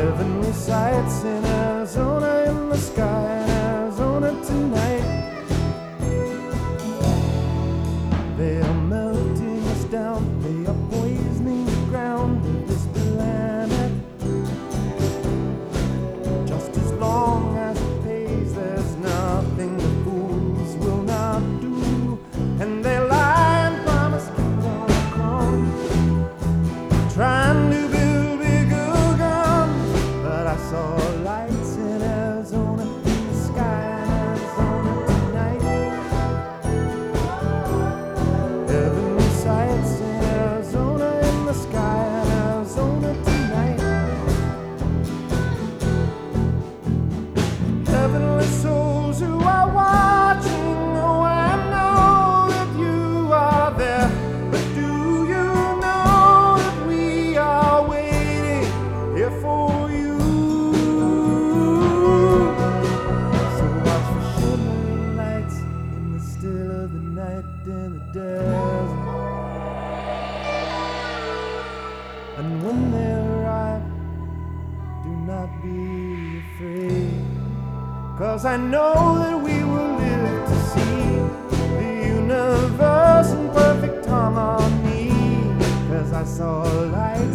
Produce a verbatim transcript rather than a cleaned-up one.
Heavenly sights in Arizona, in the sky in Arizona tonight. They are melting us down, they are poisoning the ground of this planet. Just as long as it pays, there's nothing the fools will not do. And they lie and promise kingdom come, trying to build bigger guns. But I saw lights in Arizona, in the sky in Arizona tonight. Heavenly sights in Arizona, in the sky in Arizona tonight. Heavenly souls who are watching, oh, I know that you are there. But do you know that we are waiting here for you? So watch for shimmering lights in the still of the night in the desert. And when they arrive, do not be afraid, 'cause I know that we will live to see the universe in perfect harmony. 'Cause I saw lights